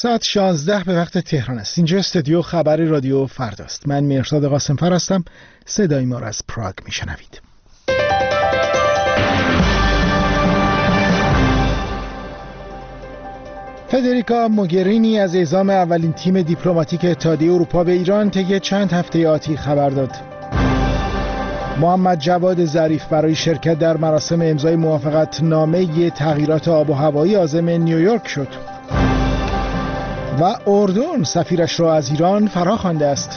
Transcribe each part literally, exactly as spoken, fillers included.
ساعت شانزده به وقت تهران است. اینجا استودیو خبر رادیو فرداست. من مهرداد قاسم‌فر هستم. صدای ما را از پراگ میشنوید. فدریکا موگرینی از اعزام اولین تیم دیپلماتیک اتحادیه اروپا به ایران طی چند هفته آتی خبر داد. محمد جواد ظریف برای شرکت در مراسم امضای موافقتنامه تغییرات آب و هوایی عازم نیویورک شد. و اردن سفیرش را از ایران فراخوانده است.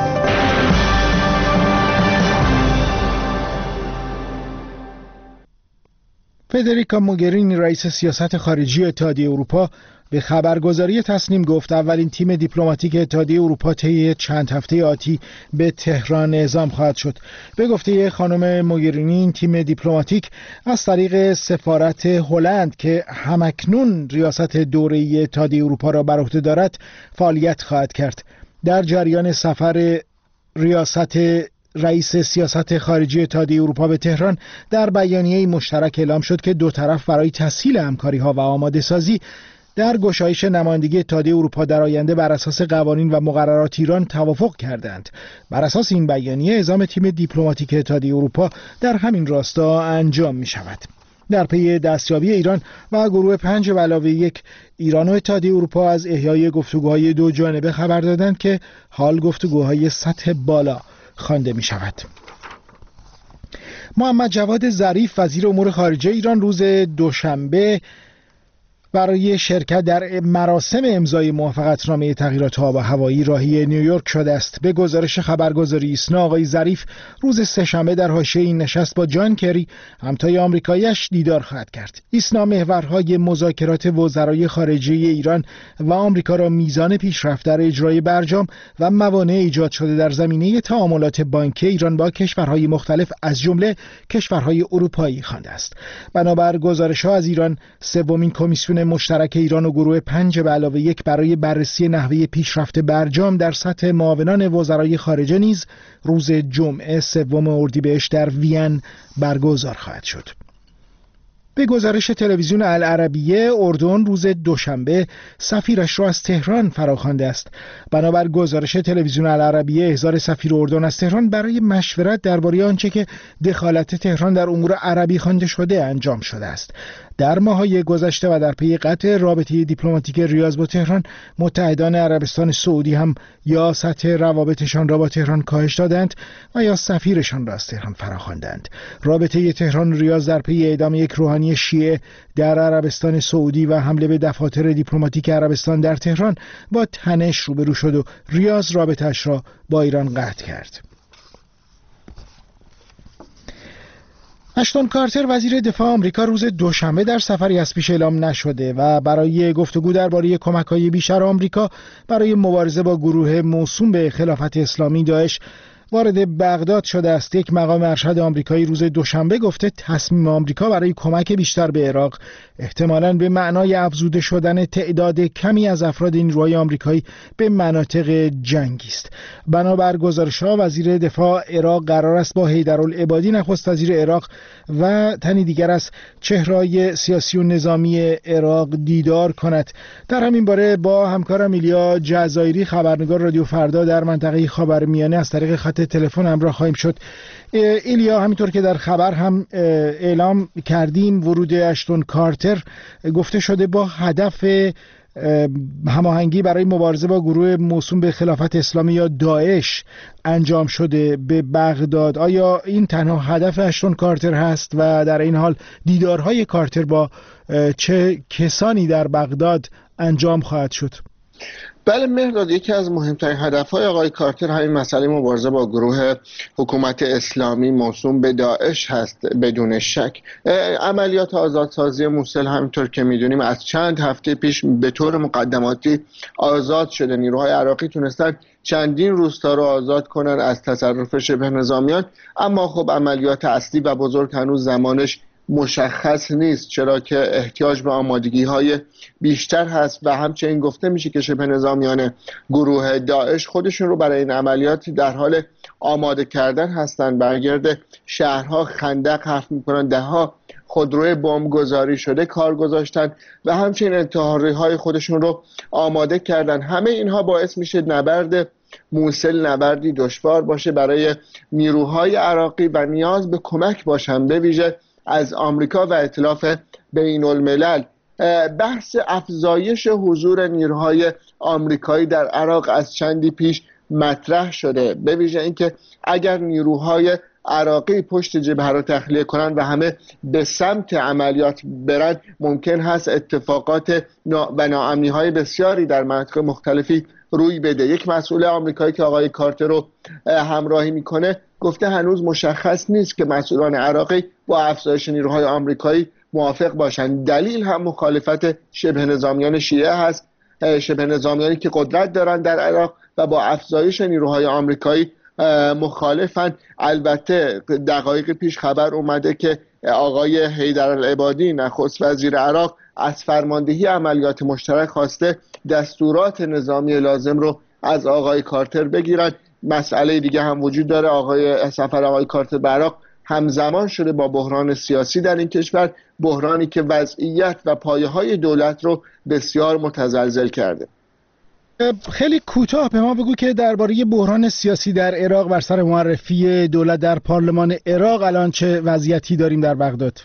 فدریکا موگرینی رئیس سیاست خارجی اتحادیه اروپا به خبرگزاری تصنیم گفت اولین تیم دیپلماتیک اتحادیه اروپا طی چند هفته آتی به تهران اعزام خواهد شد. به گفته خانم موگرینی این تیم دیپلماتیک از طریق سفارت هلند که همکنون ریاست دوره‌ای اتحادیه اروپا را بر عهده دارد فعالیت خواهد کرد. در جریان سفر ریاست رئیس سیاست خارجی اتحادیه اروپا به تهران در بیانیه مشترک اعلام شد که دو طرف برای تسهیل همکاری‌ها و آماده سازی در گشایش نمایندگی اتحادیه اروپا در آینده بر اساس قوانین و مقررات ایران توافق کردند. بر اساس این بیانیه اعزام تیم دیپلماتیک اتحادیه اروپا در همین راستا انجام می شود. در پی دستیابی ایران و گروه پنج به علاوه یک ایران و اتحادیه اروپا از احیای گفتگوهای دو جانبه خبر دادند که حال گفتگوهای سطح بالا خوانده می شود. محمد جواد ظریف وزیر امور خارجه ایران روز دوشنبه برای شرکت در مراسم امضای موافقتنامه تغییرات آب و هوایی راهی نیویورک شده است. به گزارش خبرگزاری ایسنا آقای ظریف روز سه‌شنبه در حاشیه این نشست با جان کری همتای آمریکایی‌اش دیدار خواهد کرد. ایسنا محورهای مذاکرات وزرای خارجه ایران و آمریکا را میزان پیشرفت در اجرای برجام و موانع ایجاد شده در زمینه تعاملات بانکی ایران با کشورهای مختلف از جمله کشورهای اروپایی خوانده است. بنابر گزارش‌ها از ایران سومین کمیسیون مشترک ایران و گروه پنج به علاوه یک برای بررسی نحوه پیشرفت برجام در سطح معاونان وزرای خارجه نیز روز جمعه سوم اردیبهشت در وین برگزار خواهد شد. به گزارش تلویزیون العربیه اردن روز دوشنبه سفیرش را از تهران فراخوانده است. بنابر گزارش تلویزیون العربیه احضار سفیر اردن از تهران برای مشورت درباره آنچه که دخالت تهران در امور عربی خوانده شده انجام شده است. در ماه‌های گذشته و در پی قطع رابطه دیپلماتیک ریاض با تهران متحدان عربستان سعودی هم یا سطح روابطشان را با تهران کاهش دادند و یا سفیرشان را از تهران فراخواندند. رابطه تهران ریاض در پی اعدام یک روحانی شیعه در عربستان سعودی و حمله به دفاتر دیپلماتیک عربستان در تهران با تنش روبرو شد و ریاض رابطه‌اش را با ایران قطع کرد. اشتون کارتر وزیر دفاع آمریکا روز دوشنبه در سفری از پیش اعلام نشده و برای گفتگو درباره کمک‌های بیشتر آمریکا برای مبارزه با گروه موسوم به خلافت اسلامی داعش وارد بغداد شده است. یک مقام ارشد آمریکایی روز دوشنبه گفته تصمیم آمریکا برای کمک بیشتر به عراق احتمالاً به معنای افزوده شدن تعداد کمی از افراد نیروهای آمریکایی به مناطق جنگی است. بنابر گزارش‌ها وزیر دفاع عراق قرار است با حیدرالعبادی نخست وزیر عراق و تنی دیگر از چهره‌های سیاسی و نظامی عراق دیدار کند. در همین باره با همکارم ایلیا جزایری خبرنگار رادیو فردا در منطقه خاورمیانه از طریق خط تلفن همراه خواهیم شد. ایلیا، همینطور که در خبر هم اعلام کردیم ورود اشتون کارتر گفته شده با هدف هماهنگی برای مبارزه با گروه موسوم به خلافت اسلامی یا داعش انجام شده به بغداد. آیا این تنها هدف اشتون کارتر هست و در این حال دیدارهای کارتر با چه کسانی در بغداد انجام خواهد شد؟ بله مهرداد، یکی از مهمترین هدفهای آقای کارتر همین مسئله مبارزه با گروه حکومت اسلامی موسوم به داعش هست بدون شک. عملیات آزادسازی موصل همینطور که میدونیم از چند هفته پیش به طور مقدماتی آزاد شده. نیروهای عراقی تونستن چندین روستا رو آزاد کنن از تصرف شبه نظامیان، اما خب عملیات اصلی و بزرگ هنوز زمانش مشخص نیست، چرا که احتیاج به آمادگی های بیشتر هست و همچنین گفته میشه که شبه نظامیان گروه داعش خودشون رو برای این عملیات در حال آماده کردن هستن. برگرد شهرها خندق حرف میکنن، ده ها خودروی بمبگذاری شده کار گذاشتن و همچنین انتحاری‌های خودشون رو آماده کردن. همه اینها باعث میشه نبرد موصل نبردی دشوار باشه برای نیروهای عراقی و نیاز به کمک باشن، به ویژه از آمریکا و ائتلاف بین الملل. بحث افزایش حضور نیروهای آمریکایی در عراق از چندی پیش مطرح شده، به ویژه اینکه اگر نیروهای عراقی پشت جبهه را تخلیه کنند و همه به سمت عملیات برند، ممکن هست اتفاقات و ناامنی های بسیاری در مناطق مختلفی روی بده. یک مسئول آمریکایی که آقای کارتر رو همراهی میکنه گفته هنوز مشخص نیست که مسئولان عراقی با افزایش نیروهای آمریکایی موافق باشند. دلیل هم مخالفت شبه نظامیان شیعه هست، شبه نظامیانی که قدرت دارند در عراق و با افزایش نیروهای آمریکایی مخالفن. البته دقایق پیش خبر اومده که آقای حیدرالعبادی نخست وزیر عراق از فرماندهی عملیات مشترک خواسته دستورات نظامی لازم رو از آقای کارتر بگیرن. مسئله دیگه هم وجود داره، آقای سفر آقای کارتر به عراق همزمان شده با بحران سیاسی در این کشور، بحرانی که وضعیت و پایه‌های دولت رو بسیار متزلزل کرده. خیلی کوتاه به ما بگو که درباره بحران سیاسی در عراق بر سر معرفی دولت در پارلمان عراق الان چه وضعیتی داریم در بغداد؟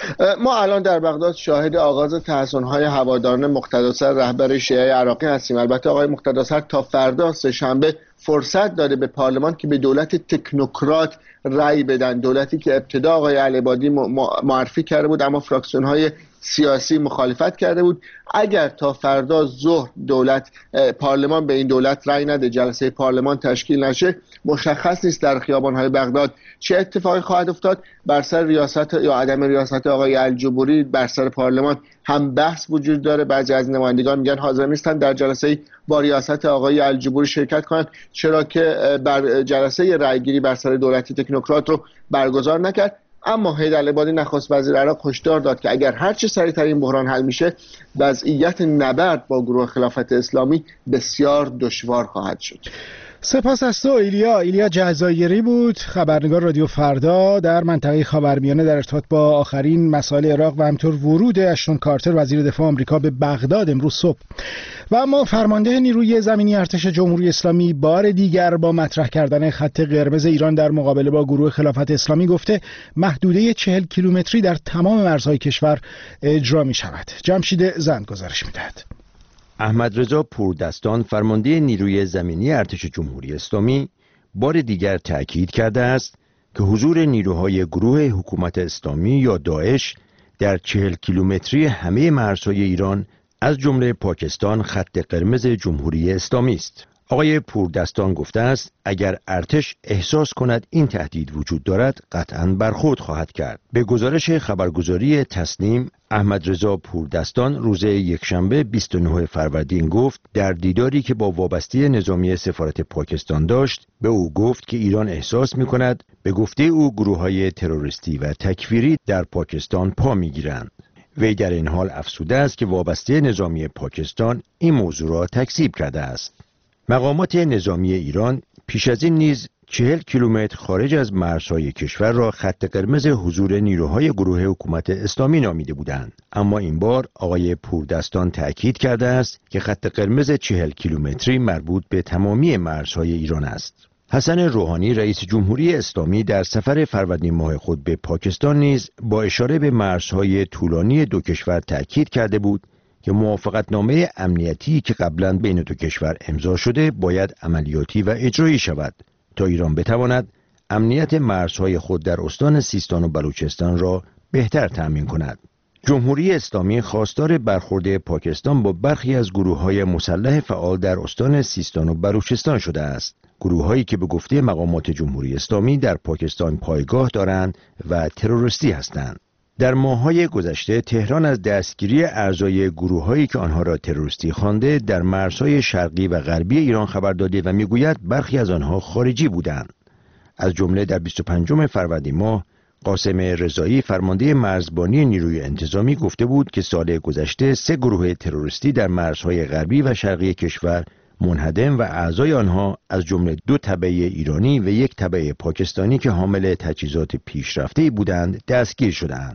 ما الان در بغداد شاهد آغاز تحصن‌های هواداران مقتداسر رهبر شیعه عراقی هستیم. البته آقای مقتداسر تا فردا سه شنبه فرصت داده به پارلمان که به دولت تکنوکرات رأی بدن، دولتی که ابتدا آقای العبادی معرفی کرده بود اما فراکسیون‌های سیاسی مخالفت کرده بود. اگر تا فردا ظهر دولت پارلمان به این دولت رأی نده، جلسه پارلمان تشکیل نشه، مشخص نیست در خیابان‌های بغداد چه اتفاقی خواهد افتاد. بر سر ریاست یا عدم ریاست آقای الجبوری بر سر پارلمان هم بحث وجود داره. بعضی از نمایندگان میگن حاضر نیستن در جلسه با ریاست آقای الجبوری شرکت کنند، چرا که بر جلسه رأیگیری بر سر دولت تکنوکرات رو برگزار نکرد. اما حیدرالعبادی نخست وزیر عراق هشدار داد که اگر هر چه سریعتر این بحران حل میشه، وضعیت نبرد با گروه خلافت اسلامی بسیار دشوار خواهد شد. سپاس از تو ایلیا. ایلیا جزایری بود، خبرنگار رادیو فردا در منطقه خاورمیانه، در ارتباط با آخرین مسائل عراق و همینطور ورود اشتون کارتر وزیر دفاع آمریکا به بغداد امروز صبح. و اما فرمانده نیروی زمینی ارتش جمهوری اسلامی بار دیگر با مطرح کردن خط قرمز ایران در مقابله با گروه خلافت اسلامی گفته محدوده چهل کیلومتری در تمام مرزهای کشور اجرا می شود. جمشید زند گزارش می دهد. احمد رضا پوردستان فرمانده نیروی زمینی ارتش جمهوری اسلامی بار دیگر تأکید کرده است که حضور نیروهای گروه حکومت اسلامی یا داعش در چهل کیلومتری همه مرزهای ایران از جمله پاکستان خط قرمز جمهوری اسلامی است. آقای پوردستان گفته است اگر ارتش احساس کند این تهدید وجود دارد قطعاً برخورد خواهد کرد. به گزارش خبرگزاری تسنیم، احمد رضا پوردستان روز یکشنبه بیست و نهم فروردین گفت در دیداری که با وابسته نظامی سفارت پاکستان داشت به او گفت که ایران احساس می کند به گفته او گروه‌های تروریستی و تکفیری در پاکستان پا می گیرند. وی در این حال افسوده است که وابسته نظامی پاکستان این موضوع را تکذیب کرده است. مقامات نظامی ایران پیش از این نیز چهل کیلومتر خارج از مرزهای کشور را خط قرمز حضور نیروهای گروه حکومت اسلامی نامیده بودند، اما این بار آقای پوردستان تأکید کرده است که خط قرمز چهل کیلومتری مربوط به تمامی مرزهای ایران است. حسن روحانی رئیس جمهوری اسلامی در سفر فروردین ماه خود به پاکستان نیز با اشاره به مرزهای طولانی دو کشور تأکید کرده بود که موافقتنامه امنیتی که قبلا بین دو کشور امضا شده باید عملیاتی و اجرایی شود تا ایران بتواند امنیت مرزهای خود در استان سیستان و بلوچستان را بهتر تأمین کند. جمهوری اسلامی خواستار برخورد پاکستان با برخی از گروه‌های مسلح فعال در استان سیستان و بلوچستان شده است. گروه‌هایی که به گفته مقامات جمهوری اسلامی در پاکستان پایگاه دارند و تروریستی هستند. در ماه‌های گذشته تهران از دستگیری اعضای گروه‌هایی که آنها را تروریستی خوانده در مرزهای شرقی و غربی ایران خبر داده و می‌گوید برخی از آنها خارجی بودند. از جمله در بیست و پنجم فروردین ماه قاسم رضایی فرمانده مرزبانی نیروی انتظامی گفته بود که سال گذشته سه گروه تروریستی در مرزهای غربی و شرقی کشور منهدم و اعضای آنها از جمله دو تبع ایرانی و یک تبع پاکستانی که حامل تجهیزات پیشرفته‌ای بودند دستگیر شدند.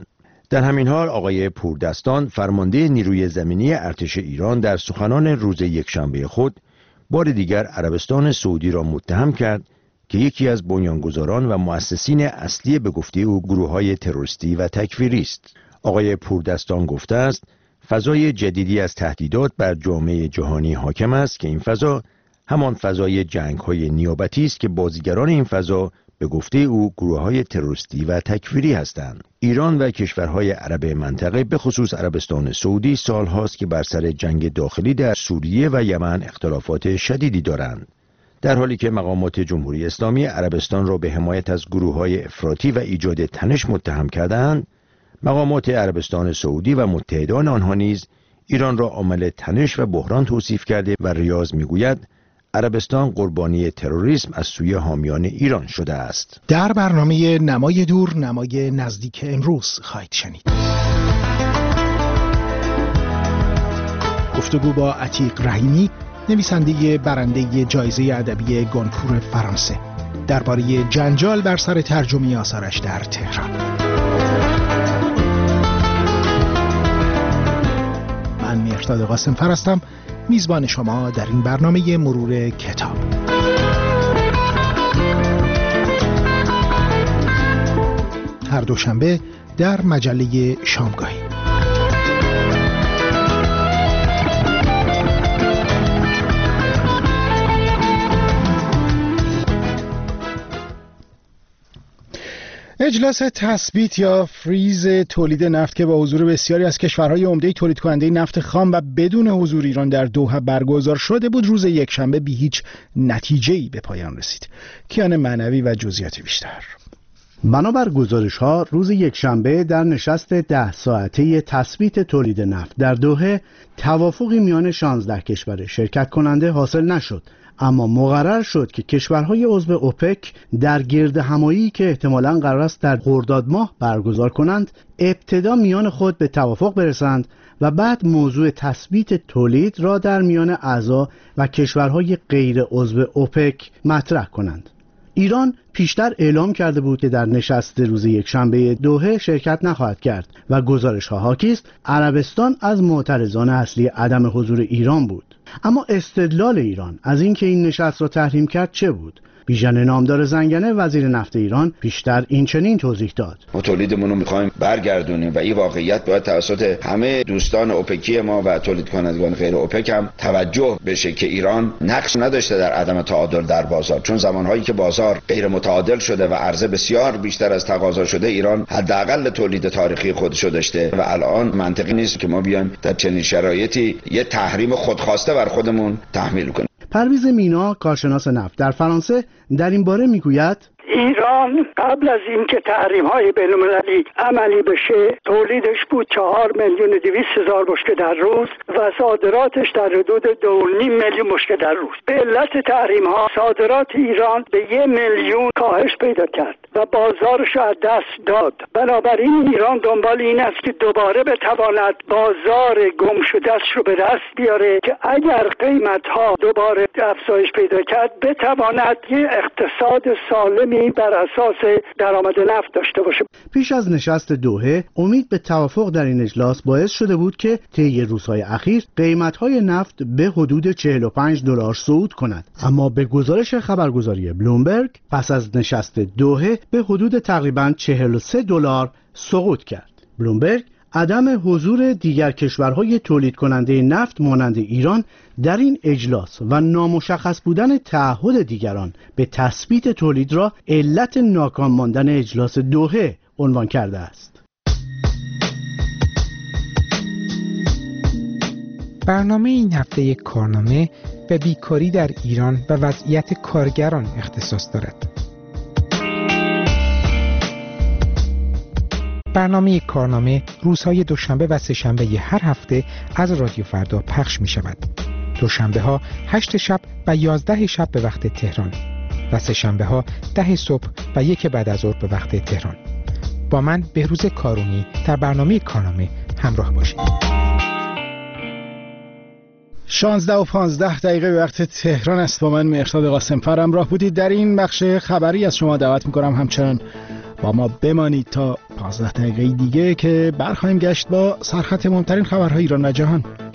در همین حال آقای پوردستان فرمانده نیروی زمینی ارتش ایران در سخنان روز یکشنبه خود بار دیگر عربستان سعودی را متهم کرد که یکی از بنیانگذاران و مؤسسین اصلی به گفته او گروه‌های تروریستی و تکفیری است. آقای پوردستان گفته است فضای جدیدی از تهدیدات بر جامعه جهانی حاکم است که این فضا همان فضای جنگ‌های نیابتی است که بازیگران این فضا به گفته او گروه‌های تروریستی و تکفیری هستند. ایران و کشورهای عرب منطقه به خصوص عربستان سعودی سالهاست که بر سر جنگ داخلی در سوریه و یمن اختلافات شدیدی دارند. در حالی که مقامات جمهوری اسلامی عربستان را به حمایت از گروه‌های افراطی و ایجاد تنش متهم کردند، مقامات عربستان سعودی و متحدان آنها نیز ایران را عامل تنش و بحران توصیف کرده و ریاض میگوید عربستان قربانی تروریسم از سوی حامیان ایران شده است. در برنامه نمای دور نمای نزدیک امروز خواهید شنید. گفتگو با عتیق رحیمی، نویسنده برنده جایزه ادبی گونکور فرانسه، درباره جنجال بر سر ترجمه آثارش در تهران. من مهرداد قاسم‌فر هستم، میزبان شما در این برنامه مرور کتاب. هر دوشنبه در مجله شامگاهی. اجلاس تثبیت یا فریز تولید نفت که با حضور بسیاری از کشورهای عمده تولید کننده نفت خام و بدون حضور ایران در دوحه برگزار شده بود، روز یکشنبه بی هیچ نتیجه‌ای به پایان رسید. کیان معنوی و جزئیات بیشتر. بنابر گزارش‌ها روز یکشنبه در نشست ده ساعته تثبیت تولید نفت در دوحه توافقی میان شانزده کشور شرکت کننده حاصل نشد، اما مقرر شد که کشورهای عضو اوپک در گرد همایی که احتمالاً قرار است در خرداد ماه برگزار کنند ابتدا میان خود به توافق برسند و بعد موضوع تثبیت تولید را در میان اعضا و کشورهای غیر عضو اوپک مطرح کنند. ایران پیشتر اعلام کرده بود که در نشست روز یکشنبه دوحه شرکت نخواهد کرد و گزارش‌ها حاکی است عربستان از معترضان اصلی عدم حضور ایران بود. اما استدلال ایران از اینکه این نشست را تحریم کرد چه بود؟ بیژن نامدار زنگنه وزیر نفت ایران پیشتر این چنین توضیح داد: ما تولیدمون رو می‌خوایم برگردونیم و این واقعیت باید توسط همه دوستان اوپکی ما و تولید کنندگان غیر اوپک هم توجه بشه که ایران نقش نداشته در عدم تعادل در بازار، چون زمانهایی که بازار غیر متعادل شده و عرضه بسیار بیشتر از تقاضا شده ایران حداقل تولید تاریخی خودش رو داشته و الان منطقی نیست که ما بیایم در چنین شرایطی یه تحریم خودخواسته بر خودمون تحمیل کنیم. پرویز مینا، کارشناس نفت در فرانسه، در این باره میگوید ایران قبل از اینکه تحریم‌های بین‌المللی عملی بشه تولیدش بود چهار میلیون و دویست هزار بشکه در روز و صادراتش در حدود دو و نیم میلیون بشکه در روز. به علت تحریم‌ها صادرات ایران به یک میلیون کاهش پیدا کرد و بازارش از دست داد. بنابراین ایران دنبال این است که دوباره بتواند بازار گم شده‌اش رو به دست بیاره که اگر قیمت‌ها دوباره افزایش پیدا کرد بتواند یه اقتصاد سالمی بر اساس درآمد نفت داشته باشه. پیش از نشست دوحه امید به توافق در این اجلاس باعث شده بود که طی روزهای اخیر قیمت‌های نفت به حدود چهل و پنج دلار صعود کند، اما به گزارش خبرگزاری بلومبرگ پس از نشست دوحه به حدود تقریباً چهل و سه دلار سقوط کرد. بلومبرگ عدم حضور دیگر کشورهای تولید کننده نفت مانند ایران در این اجلاس و نامشخص بودن تعهد دیگران به تثبیت تولید را علت ناکام ماندن اجلاس دوحه عنوان کرده است. برنامه این هفته یک کارنامه به بیکاری در ایران و وضعیت کارگران اختصاص دارد. برنامه کارنامه روزهای دوشنبه و سه‌شنبه هر هفته از رادیو فردا پخش می شود. دوشنبه ها هشت شب و یازده شب به وقت تهران و سه‌شنبه ها ده صبح و یک بعد از ظهر به وقت تهران. با من بهروز کارونی در برنامه کارنامه همراه باشید. شانزده و پانزده دقیقه به وقت تهران است. با من مهرداد قاسم‌فر همراه بودید. در این بخش خبری از شما دعوت می‌کنم همچنان با ما بمانید تا پانزده دقیقه دیگه که برخواهیم گشت با سرخط مهمترین خبرهای ایران و جهان.